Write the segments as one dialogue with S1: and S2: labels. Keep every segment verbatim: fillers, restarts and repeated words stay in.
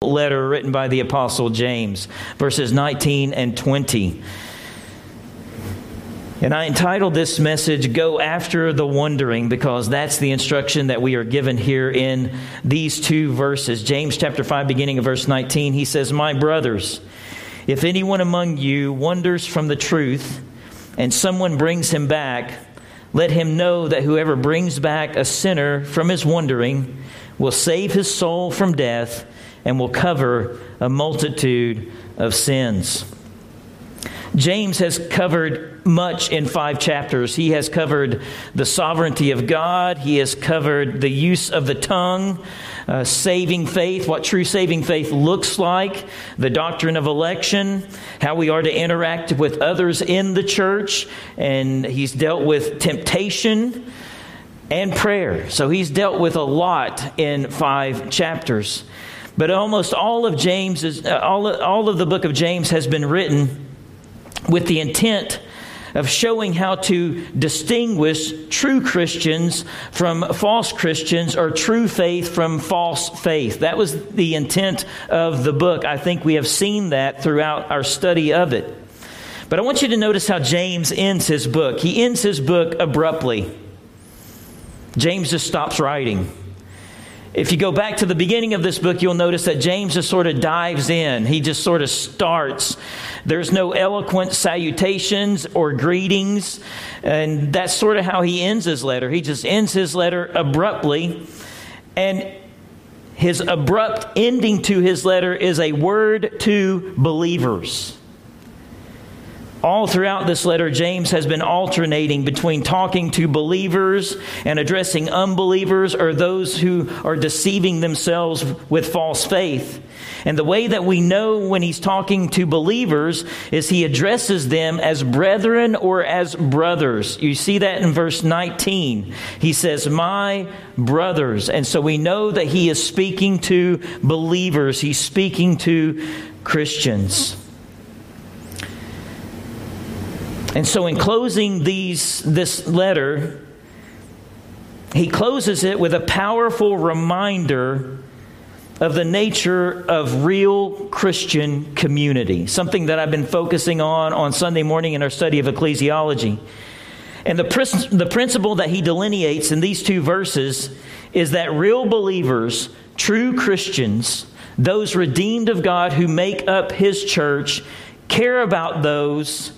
S1: letter written by the Apostle James, verses nineteen and twenty. And I entitled this message, Go After the Wondering, because that's the instruction that we are given here in these two verses. James chapter five, beginning of verse nineteen, he says, My brothers, if anyone among you wanders from the truth, and someone brings him back, let him know that whoever brings back a sinner from his wandering will save his soul from death and will cover a multitude of sins. James has covered much in five chapters. He has covered the sovereignty of God. He has covered the use of the tongue, uh, saving faith, what true saving faith looks like, the doctrine of election, how we are to interact with others in the church, and he's dealt with temptation and prayer. So he's dealt with a lot in five chapters. But almost all of James is, uh, all, all of the book of James has been written with the intent of showing how to distinguish true Christians from false Christians, or true faith from false faith. That was the intent of the book. I think we have seen that throughout our study of it. But I want you to notice how James ends his book. He ends his book abruptly. James just stops writing. If you go back to the beginning of this book, you'll notice that James just sort of dives in. He just sort of starts. There's no eloquent salutations or greetings. And that's sort of how he ends his letter. He just ends his letter abruptly. And his abrupt ending to his letter is a word to believers. All throughout this letter, James has been alternating between talking to believers and addressing unbelievers, or those who are deceiving themselves with false faith. And the way that we know when he's talking to believers is he addresses them as brethren or as brothers. You see that in verse nineteen. He says, my brothers. And so we know that he is speaking to believers. He's speaking to Christians. And so in closing these this letter, he closes it with a powerful reminder of the nature of real Christian community, something that I've been focusing on on Sunday morning in our study of ecclesiology. And the, pr- the principle that he delineates in these two verses is that real believers, true Christians, those redeemed of God who make up his church, care about those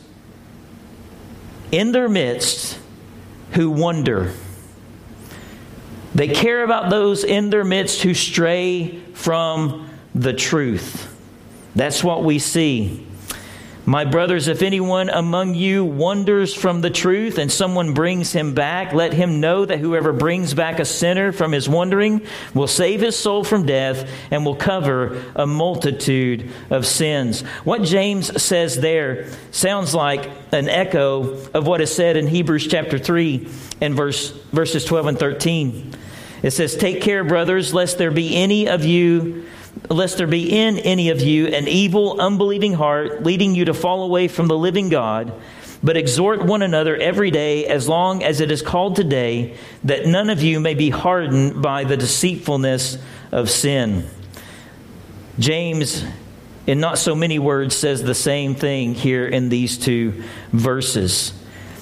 S1: in their midst who wander. They care about those in their midst who stray from the truth. That's what we see. My brothers, if anyone among you wanders from the truth and someone brings him back, let him know that whoever brings back a sinner from his wandering will save his soul from death and will cover a multitude of sins. What James says there sounds like an echo of what is said in Hebrews chapter three and verse verses twelve and thirteen. It says, take care, brothers, lest there be any of you Lest there be in any of you an evil, unbelieving heart, leading you to fall away from the living God. But exhort one another every day, as long as it is called today, that none of you may be hardened by the deceitfulness of sin. James, in not so many words, says the same thing here in these two verses.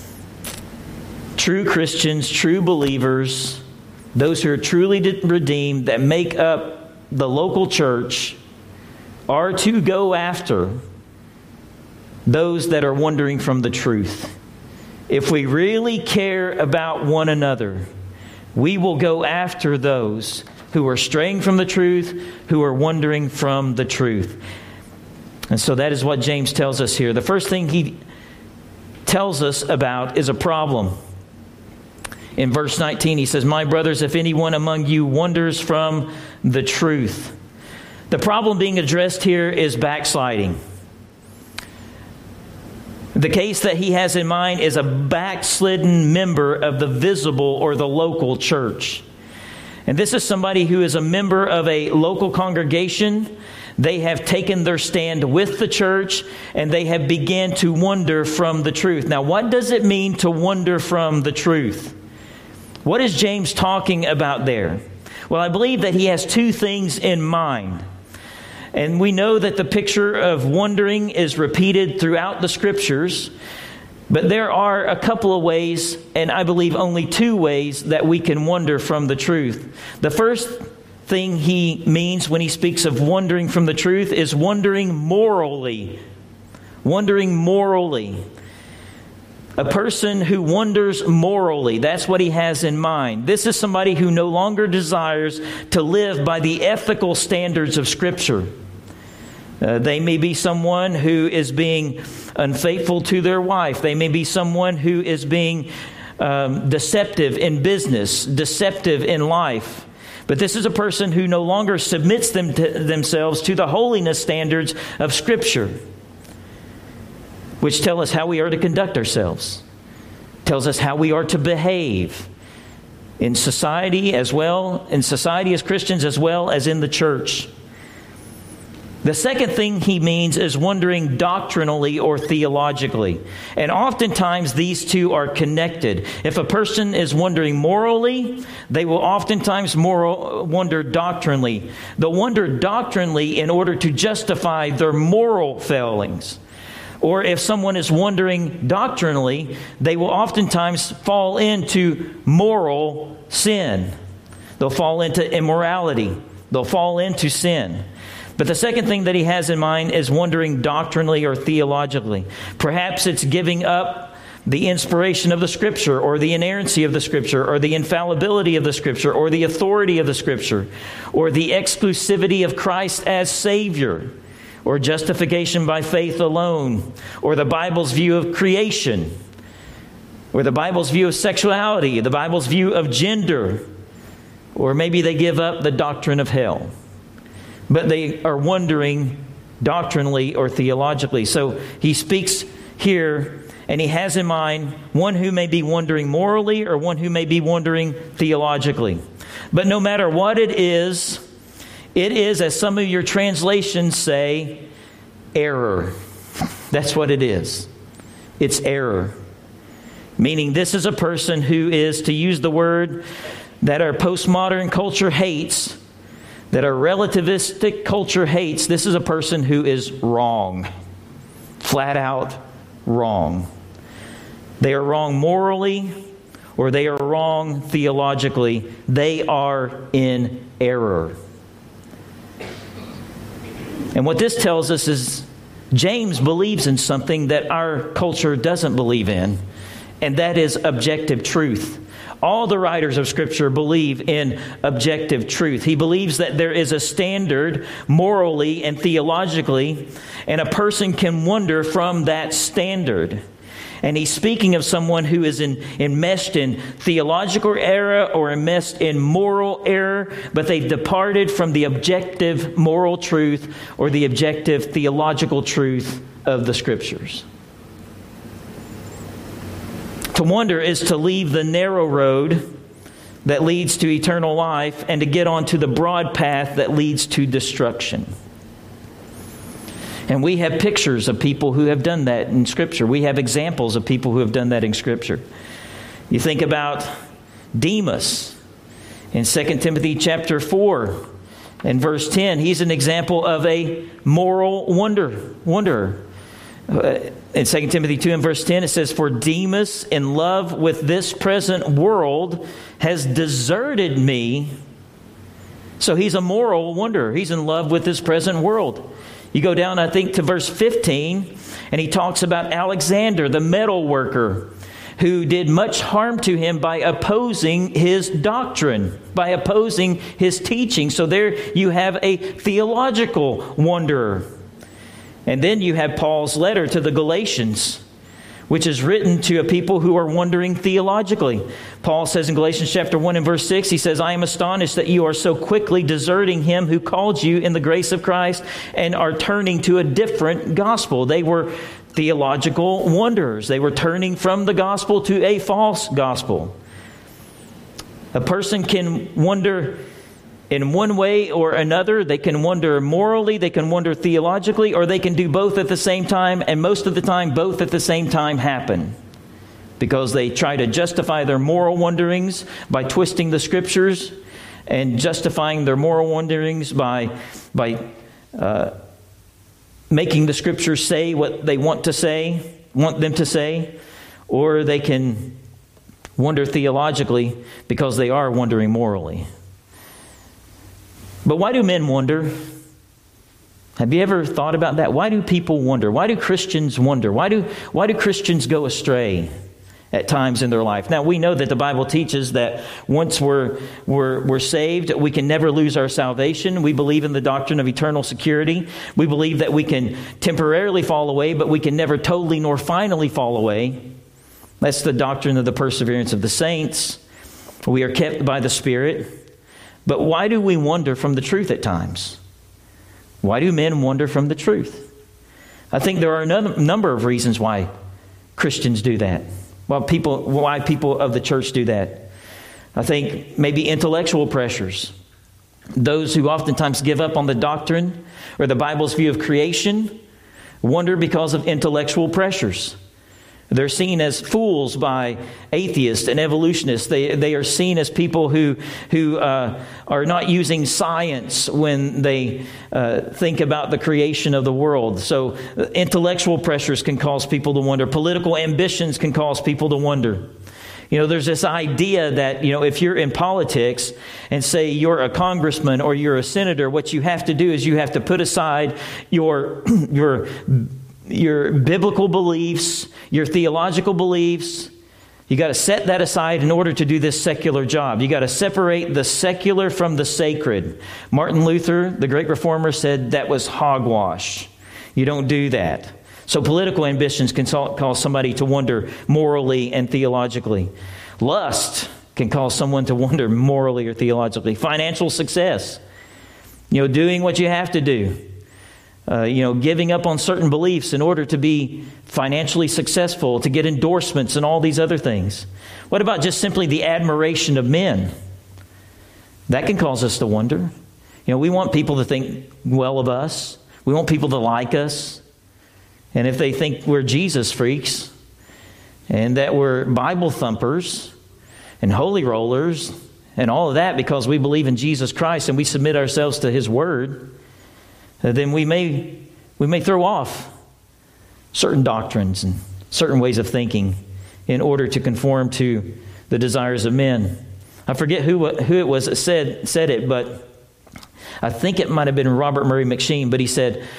S1: True Christians, true believers, those who are truly redeemed, that make up the local church, are to go after those that are wandering from the truth. If we really care about one another, we will go after those who are straying from the truth, who are wandering from the truth. And so that is what James tells us here. The first thing he tells us about is a problem. In verse nineteen, he says, my brothers, if anyone among you wanders from the truth. The problem being addressed here is backsliding. The case that he has in mind is a backslidden member of the visible or the local church. And this is somebody who is a member of a local congregation. They have taken their stand with the church, and they have begun to wander from the truth. Now, what does it mean to wander from the truth? What is James talking about there? Well, I believe that he has two things in mind. And we know that the picture of wondering is repeated throughout the Scriptures. But there are a couple of ways, and I believe only two ways, that we can wonder from the truth. The first thing he means when he speaks of wondering from the truth is wondering morally. Wondering morally. A person who wonders morally, that's what he has in mind. This is somebody who no longer desires to live by the ethical standards of Scripture. Uh, they may be someone who is being unfaithful to their wife. They may be someone who is being um, deceptive in business, deceptive in life. But this is a person who no longer submits them to themselves to the holiness standards of Scripture, which tell us how we are to conduct ourselves, tells us how we are to behave in society as well, in society as Christians as well as in the church. The second thing he means is wondering doctrinally or theologically. And oftentimes these two are connected. If a person is wondering morally, they will oftentimes moral, wonder doctrinally. They'll wonder doctrinally in order to justify their moral failings. Or if someone is wondering doctrinally, they will oftentimes fall into moral sin. They'll fall into immorality. They'll fall into sin. But the second thing that he has in mind is wondering doctrinally or theologically. Perhaps it's giving up the inspiration of the Scripture, or the inerrancy of the Scripture, or the infallibility of the Scripture, or the authority of the Scripture, or the exclusivity of Christ as Savior, or justification by faith alone, or the Bible's view of creation, or the Bible's view of sexuality, the Bible's view of gender, or maybe they give up the doctrine of hell. But they are wondering doctrinally or theologically. So he speaks here, and he has in mind one who may be wondering morally or one who may be wondering theologically. But no matter what it is, it is, as some of your translations say, error. That's what it is. It's error. Meaning this is a person who is, to use the word that our postmodern culture hates, that our relativistic culture hates, this is a person who is wrong. Flat out wrong. They are wrong morally, or they are wrong theologically. They are in error. And what this tells us is James believes in something that our culture doesn't believe in, and that is objective truth. All the writers of Scripture believe in objective truth. He believes that there is a standard morally and theologically, and a person can wonder from that standard. And he's speaking of someone who is in, enmeshed in theological error or enmeshed in moral error, but they've departed from the objective moral truth or the objective theological truth of the Scriptures. To wonder is to leave the narrow road that leads to eternal life and to get onto the broad path that leads to destruction. And we have pictures of people who have done that in Scripture. We have examples of people who have done that in Scripture. You think about Demas in Second Timothy chapter four and verse ten. He's an example of a moral wonder, wanderer. Uh, in Second Timothy two and verse ten, it says, "For Demas, in love with this present world, has deserted me." So he's a moral wanderer. He's in love with this present world. You go down, I think, to verse fifteen, and he talks about Alexander, the metal worker, who did much harm to him by opposing his doctrine, by opposing his teaching. So there you have a theological wanderer. And then you have Paul's letter to the Galatians, which is written to a people who are wondering theologically. Paul says in Galatians chapter one and verse six, he says, "I am astonished that you are so quickly deserting him who called you in the grace of Christ and are turning to a different gospel." They were theological wanderers. They were turning from the gospel to a false gospel. A person can wonder in one way or another. They can wonder morally, they can wonder theologically, or they can do both at the same time. And most of the time, both at the same time happen. Because they try to justify their moral wanderings by twisting the Scriptures, and justifying their moral wanderings by, by uh, making the Scriptures say what they want to say, want them to say, or they can wonder theologically because they are wondering morally. But why do men wonder? Have you ever thought about that? Why do people wonder? Why do Christians wonder? Why do why do Christians go astray at times in their life? Now, we know that the Bible teaches that once we're, we're, we're saved, we can never lose our salvation. We believe in the doctrine of eternal security. We believe that we can temporarily fall away, but we can never totally nor finally fall away. That's the doctrine of the perseverance of the saints. We are kept by the Spirit. But why do we wander from the truth at times? Why do men wander from the truth? I think there are a number of reasons why Christians do that. Well, people, why people of the church do that. I think maybe intellectual pressures. Those who oftentimes give up on the doctrine or the Bible's view of creation wonder because of intellectual pressures. They're seen as fools by atheists and evolutionists. They they are seen as people who who uh, are not using science when they uh, think about the creation of the world. So intellectual pressures can cause people to wonder. Political ambitions can cause people to wonder. You know, there's this idea that, you know, if you're in politics and say you're a congressman or you're a senator, what you have to do is you have to put aside your your your biblical beliefs, your theological beliefs. You got to set that aside in order to do this secular job. You got to separate the secular from the sacred. Martin Luther, the great reformer, said that was hogwash. You don't do that. So political ambitions can cause somebody to wonder morally and theologically. Lust can cause someone to wonder morally or theologically. Financial success, you know, doing what you have to do. Uh, you know, giving up on certain beliefs in order to be financially successful, to get endorsements and all these other things. What about just simply the admiration of men? That can cause us to wonder. You know, we want people to think well of us. We want people to like us. And if they think we're Jesus freaks and that we're Bible thumpers and holy rollers and all of that because we believe in Jesus Christ and we submit ourselves to His Word, then we may we may throw off certain doctrines and certain ways of thinking in order to conform to the desires of men. I forget who who it was that said said it, but I think it might have been Robert Murray McSheen, but he said,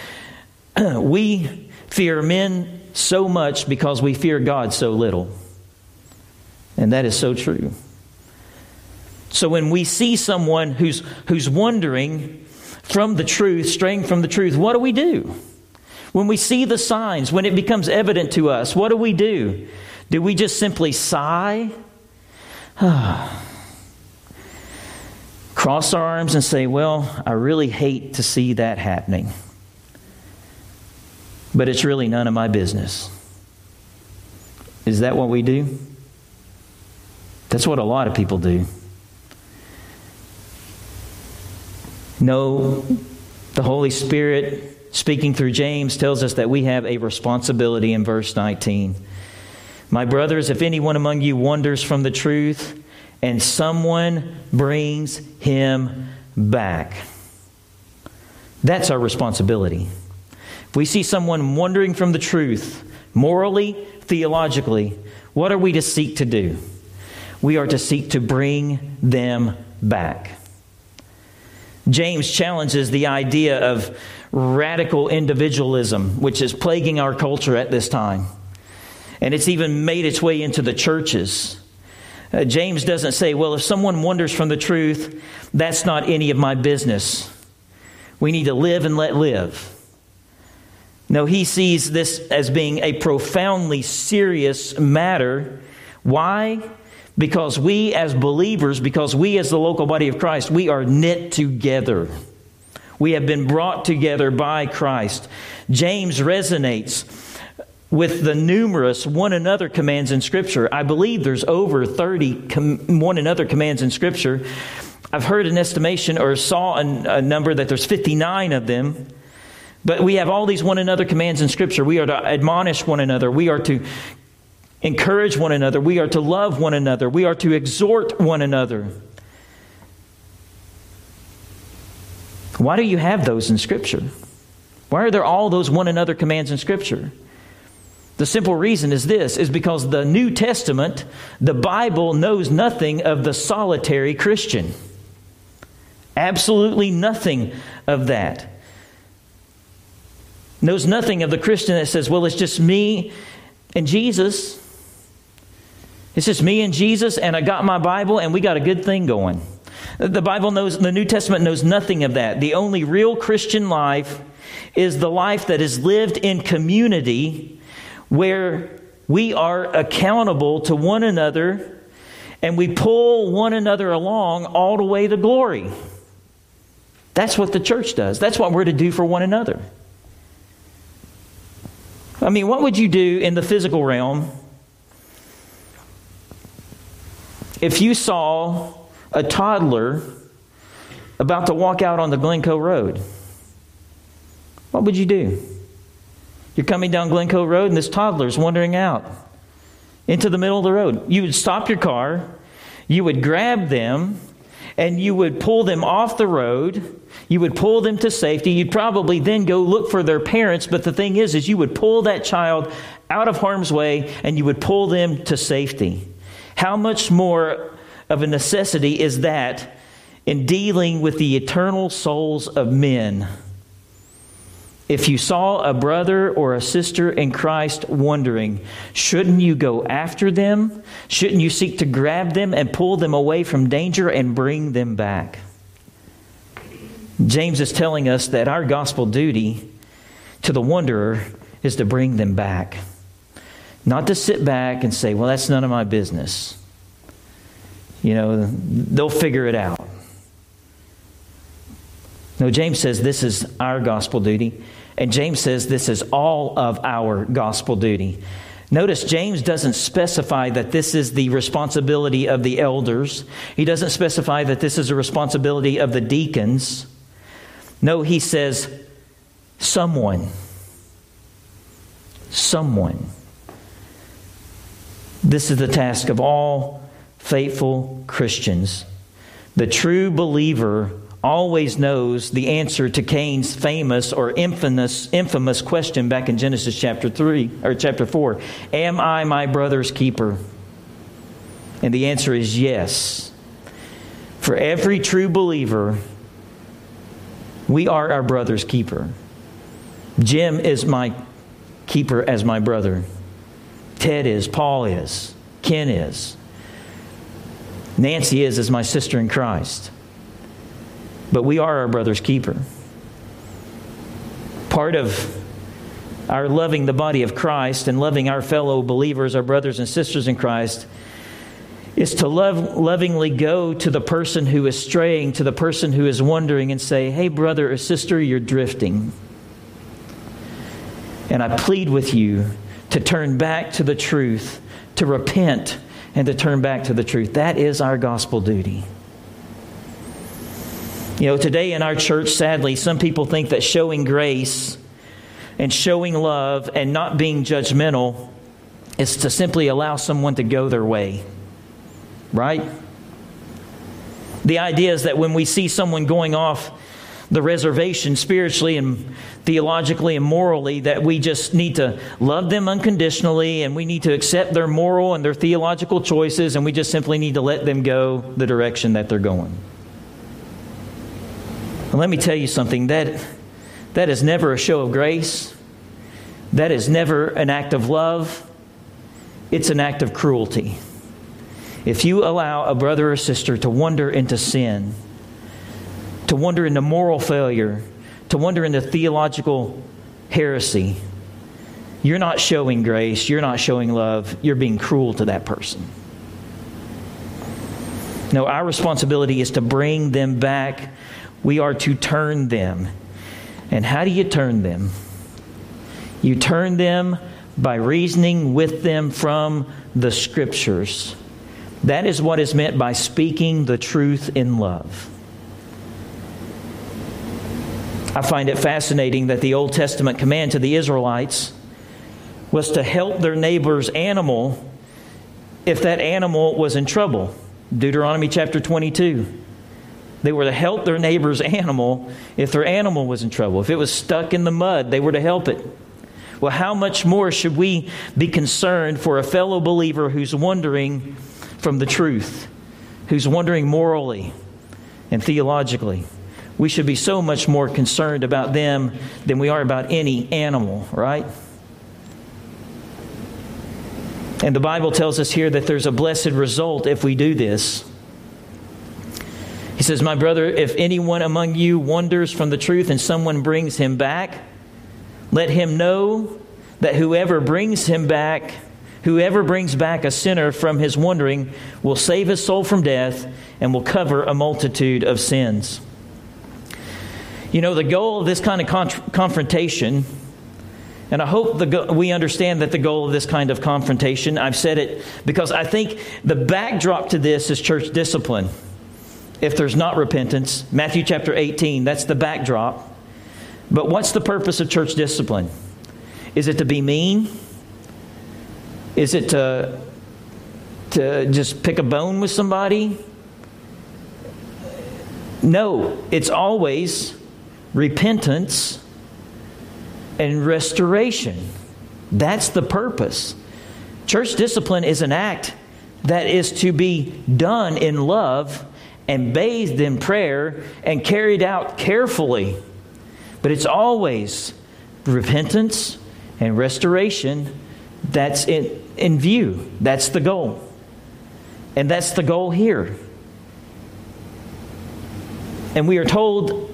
S1: "We fear men so much because we fear God so little." And that is so true. So when we see someone who's who's wondering from the truth, straying from the truth, what do we do? When we see the signs, when it becomes evident to us, what do we do? Do we just simply sigh? Cross our arms and say, well, I really hate to see that happening. But it's really none of my business. Is that what we do? That's what a lot of people do. No, the Holy Spirit, speaking through James, tells us that we have a responsibility in verse nineteen. My brothers, if anyone among you wanders from the truth, and someone brings him back. That's our responsibility. If we see someone wandering from the truth, morally, theologically, what are we to seek to do? We are to seek to bring them back. James challenges the idea of radical individualism, which is plaguing our culture at this time. And it's even made its way into the churches. Uh, James doesn't say, well, if someone wanders from the truth, that's not any of my business. We need to live and let live. No, he sees this as being a profoundly serious matter. Why? Because we as believers, because we as the local body of Christ, we are knit together. We have been brought together by Christ. James resonates with the numerous one another commands in Scripture. I believe there's over thirty com- one another commands in Scripture. I've heard an estimation or saw a, a number that there's fifty-nine of them. But we have all these one another commands in Scripture. We are to admonish one another. We are to encourage one another. We are to love one another. We are to exhort one another. Why do you have those in Scripture? Why are there all those one another commands in Scripture? The simple reason is this, is because the New Testament, the Bible, knows nothing of the solitary Christian. Absolutely nothing of that. Knows nothing of the Christian that says, well, it's just me and Jesus. It's just me and Jesus, and I got my Bible, and we got a good thing going. The Bible knows, the New Testament knows nothing of that. The only real Christian life is the life that is lived in community, where we are accountable to one another and we pull one another along all the way to glory. That's what the church does. That's what we're to do for one another. I mean, what would you do in the physical realm if you saw a toddler about to walk out on the Glencoe Road? What would you do? You're coming down Glencoe Road and this toddler's wandering out into the middle of the road. You would stop your car, you would grab them, and you would pull them off the road. You would pull them to safety. You'd probably then go look for their parents. But the thing is, is you would pull that child out of harm's way and you would pull them to safety. How much more of a necessity is that in dealing with the eternal souls of men? If you saw a brother or a sister in Christ wandering, shouldn't you go after them? Shouldn't you seek to grab them and pull them away from danger and bring them back? James is telling us that our gospel duty to the wanderer is to bring them back. Not to sit back and say, well, that's none of my business. You know, they'll figure it out. No, James says this is our gospel duty. And James says this is all of our gospel duty. Notice James doesn't specify that this is the responsibility of the elders. He doesn't specify that this is a responsibility of the deacons. No, he says someone. Someone. This is the task of all faithful Christians. The true believer always knows the answer to Cain's famous or infamous infamous question back in Genesis chapter three or chapter four. Am I my brother's keeper? And the answer is yes. For every true believer, we are our brother's keeper. Jim is my keeper as my brother. Ted is, Paul is, Ken is. Nancy is as my sister in Christ. But we are our brother's keeper. Part of our loving the body of Christ and loving our fellow believers, our brothers and sisters in Christ, is to love, lovingly go to the person who is straying, to the person who is wandering and say, hey, brother or sister, you're drifting. And I plead with you to turn back to the truth, to repent and to turn back to the truth. That is our gospel duty. You know, today in our church, sadly, some people think that showing grace and showing love and not being judgmental is to simply allow someone to go their way. Right? The idea is that when we see someone going off the reservation spiritually and theologically and morally, that we just need to love them unconditionally and we need to accept their moral and their theological choices and we just simply need to let them go the direction that they're going. And let me tell you something, that that is never a show of grace. That is never an act of love. It's an act of cruelty. If you allow a brother or sister to wander into sin, to wander into moral failure, to wander into theological heresy, you're not showing grace, you're not showing love, you're being cruel to that person. No, our responsibility is to bring them back. We are to turn them. And how do you turn them? You turn them by reasoning with them from the Scriptures. That is what is meant by speaking the truth in love. I find it fascinating that the Old Testament command to the Israelites was to help their neighbor's animal if that animal was in trouble. Deuteronomy chapter twenty-two. They were to help their neighbor's animal if their animal was in trouble. If it was stuck in the mud, they were to help it. Well, how much more should we be concerned for a fellow believer who's wandering from the truth, who's wandering morally and theologically? We should be so much more concerned about them than we are about any animal, right? And the Bible tells us here that there's a blessed result if we do this. He says, my brother, if anyone among you wanders from the truth and someone brings him back, let him know that whoever brings him back, whoever brings back a sinner from his wandering will save his soul from death and will cover a multitude of sins. You know, the goal of this kind of con- confrontation, and I hope the go- we understand that the goal of this kind of confrontation, I've said it because I think the backdrop to this is church discipline. If there's not repentance, Matthew chapter eighteen, that's the backdrop. But what's the purpose of church discipline? Is it to be mean? Is it to, to just pick a bone with somebody? No, it's always repentance and restoration. That's the purpose. Church discipline is an act that is to be done in love and bathed in prayer and carried out carefully. But it's always repentance and restoration that's in, in view. That's the goal. And that's the goal here. And we are told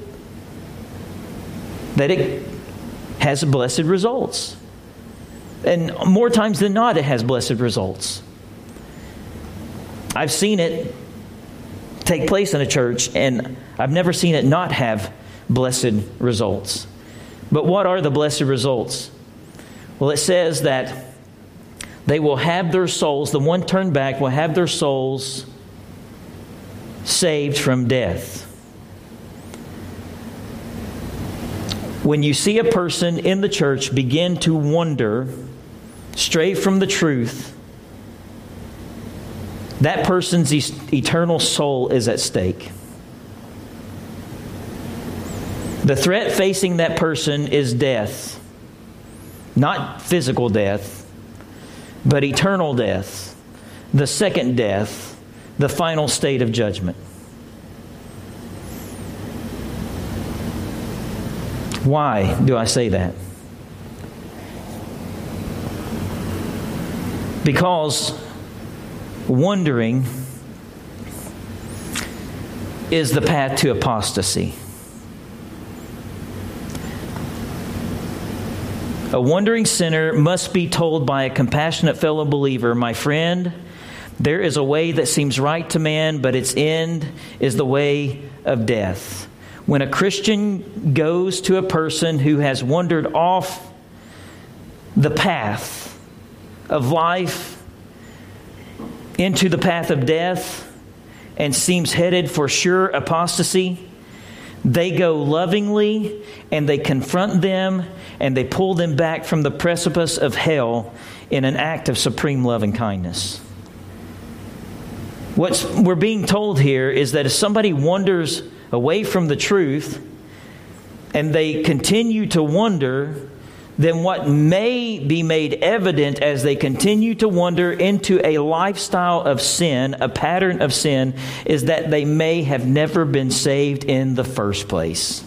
S1: that it has blessed results. And more times than not, it has blessed results. I've seen it take place in a church, and I've never seen it not have blessed results. But what are the blessed results? Well, it says that they will have their souls, the one turned back will have their souls saved from death. When you see a person in the church begin to wander, stray from the truth, that person's eternal soul is at stake. The threat facing that person is death. Not physical death, but eternal death. The second death, the final state of judgment. Why do I say that? Because wandering is the path to apostasy. A wandering sinner must be told by a compassionate fellow believer, my friend, there is a way that seems right to man, but its end is the way of death. When a Christian goes to a person who has wandered off the path of life into the path of death and seems headed for sure apostasy, they go lovingly and they confront them and they pull them back from the precipice of hell in an act of supreme love and kindness. What we're being told here is that if somebody wanders away from the truth and they continue to wander, then what may be made evident as they continue to wander into a lifestyle of sin, a pattern of sin, is that they may have never been saved in the first place.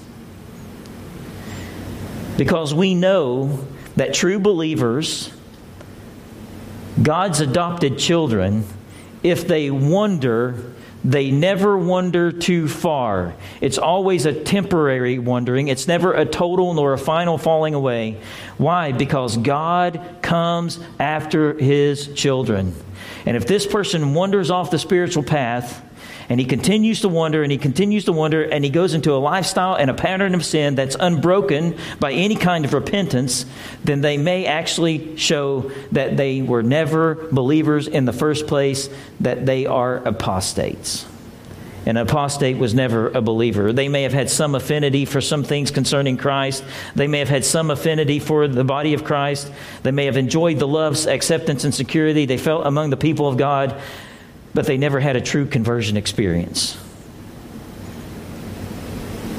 S1: Because we know that true believers, God's adopted children, if they wander, they never wander too far. It's always a temporary wandering. It's never a total nor a final falling away. Why? Because God comes after His children. And if this person wanders off the spiritual path, and he continues to wander, and he continues to wander, and he goes into a lifestyle and a pattern of sin that's unbroken by any kind of repentance, then they may actually show that they were never believers in the first place, that they are apostates. An apostate was never a believer. They may have had some affinity for some things concerning Christ. They may have had some affinity for the body of Christ. They may have enjoyed the love, acceptance, and security they felt among the people of God, but they never had a true conversion experience.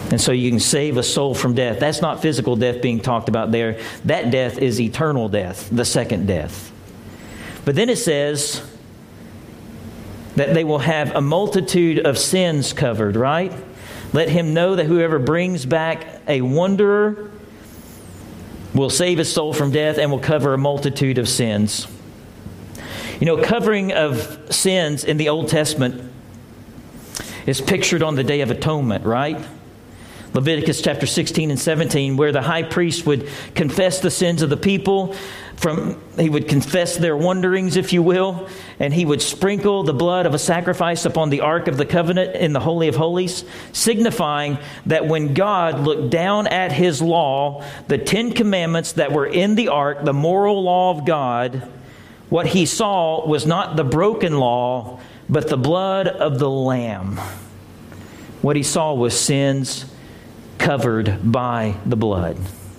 S1: And so you can save a soul from death. That's not physical death being talked about there. That death is eternal death, the second death. But then it says that they will have a multitude of sins covered, right? Let him know that whoever brings back a wanderer will save his soul from death and will cover a multitude of sins. You know, covering of sins in the Old Testament is pictured on the Day of Atonement, right? Leviticus chapter sixteen and seventeen, where the high priest would confess the sins of the people. From he would confess their wanderings, if you will, and he would sprinkle the blood of a sacrifice upon the Ark of the Covenant in the Holy of Holies, signifying that when God looked down at His law, the Ten Commandments that were in the Ark, the moral law of God, what He saw was not the broken law, but the blood of the Lamb. What He saw was sins covered by the blood.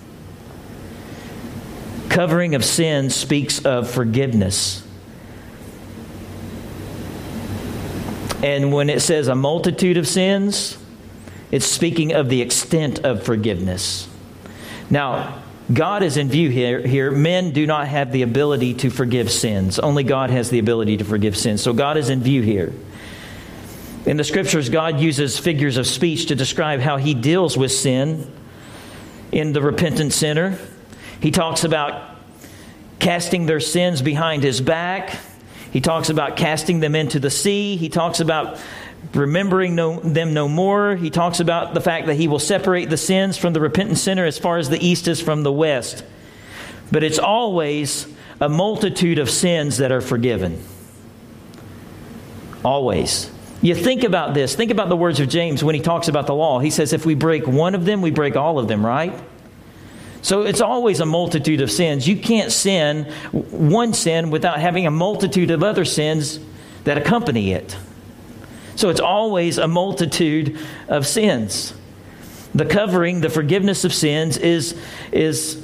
S1: Covering of sins speaks of forgiveness. And when it says a multitude of sins, it's speaking of the extent of forgiveness. Now, God is in view here. Here, men do not have the ability to forgive sins. Only God has the ability to forgive sins. So God is in view here. In the Scriptures, God uses figures of speech to describe how He deals with sin in the repentant sinner. He talks about casting their sins behind His back. He talks about casting them into the sea. He talks about remembering no, them no more. He talks about the fact that He will separate the sins from the repentant sinner as far as the east is from the west. But it's always a multitude of sins that are forgiven. Always. You think about this. Think about the words of James when he talks about the law. He says if we break one of them, we break all of them, right? So it's always a multitude of sins. You can't sin one sin without having a multitude of other sins that accompany it. So it's always a multitude of sins. The covering, the forgiveness of sins is, is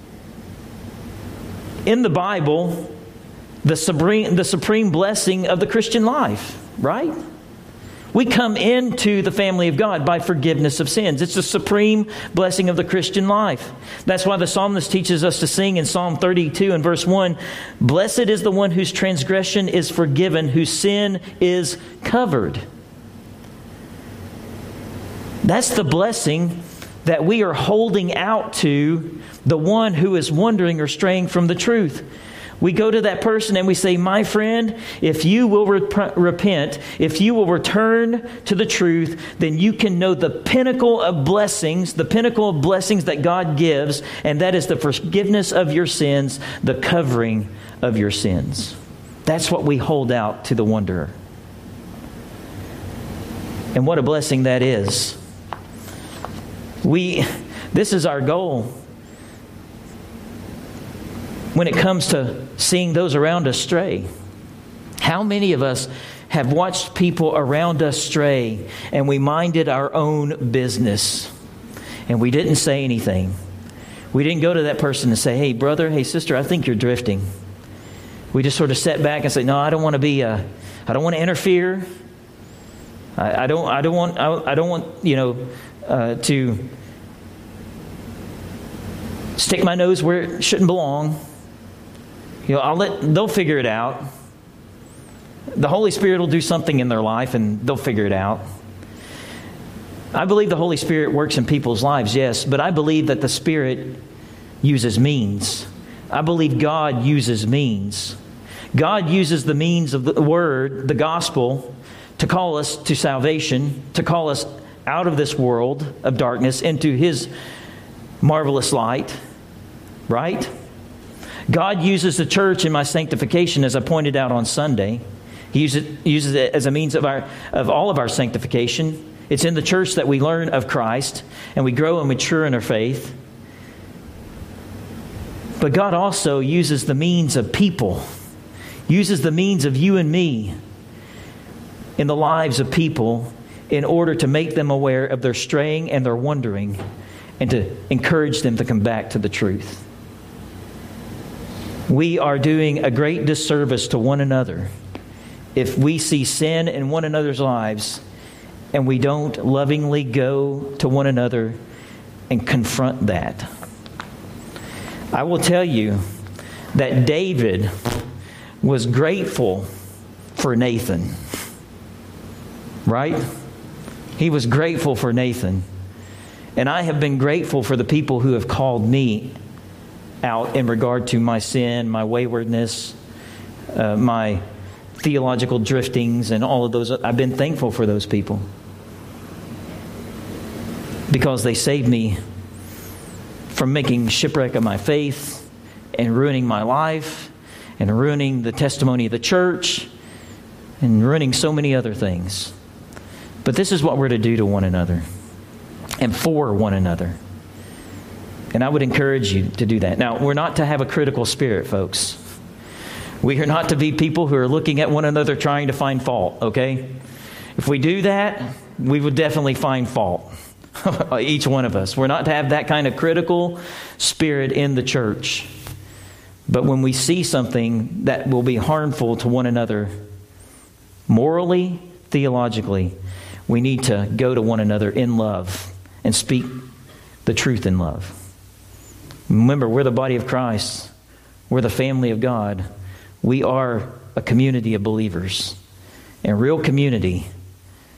S1: in the Bible, the supreme, the supreme blessing of the Christian life, right? We come into the family of God by forgiveness of sins. It's the supreme blessing of the Christian life. That's why the psalmist teaches us to sing in Psalm thirty-two and verse one, "Blessed is the one whose transgression is forgiven, whose sin is covered." That's the blessing that we are holding out to the one who is wandering or straying from the truth. We go to that person and we say, my friend, if you will rep- repent, if you will return to the truth, then you can know the pinnacle of blessings, the pinnacle of blessings that God gives, and that is the forgiveness of your sins, the covering of your sins. That's what we hold out to the wanderer. And what a blessing that is. We, this is our goal. When it comes to seeing those around us stray, how many of us have watched people around us stray and we minded our own business and we didn't say anything? We didn't go to that person and say, hey, brother, hey, sister, I think you're drifting. We just sort of sat back and say, no, I don't want to be, uh, I don't want to interfere. I, I don't, I don't want, I, I don't want, you know, uh, to stick my nose where it shouldn't belong. You know, I'll let, they'll figure it out. The Holy Spirit will do something in their life and they'll figure it out. I believe the Holy Spirit works in people's lives, yes, but I believe that the Spirit uses means. I believe God uses means. God uses the means of the Word, the gospel, to call us to salvation, to call us out of this world of darkness into His marvelous light, right? God uses the church in my sanctification, as I pointed out on Sunday. He uses, uses it as a means of our of all of our sanctification. It's in the church that we learn of Christ and we grow and mature in our faith. But God also uses the means of people, uses the means of you and me in the lives of people in order to make them aware of their straying and their wandering and to encourage them to come back to the truth. We are doing a great disservice to one another if we see sin in one another's lives and we don't lovingly go to one another and confront that. I will tell you that David was grateful for Nathan. Right? He was grateful for Nathan. And I have been grateful for the people who have called me out in regard to my sin, my waywardness, uh, my theological driftings, and all of those. I've been thankful for those people because they saved me from making shipwreck of my faith and ruining my life and ruining the testimony of the church and ruining so many other things. But this is what we're to do to one another and for one another. And I would encourage you to do that. Now, we're not to have a critical spirit, folks. We are not to be people who are looking at one another trying to find fault, okay? If we do that, we would definitely find fault, each one of us. We're not to have that kind of critical spirit in the church. But when we see something that will be harmful to one another, morally, theologically, we need to go to one another in love and speak the truth in love. Remember, we're the body of Christ. We're the family of God. We are a community of believers. And real community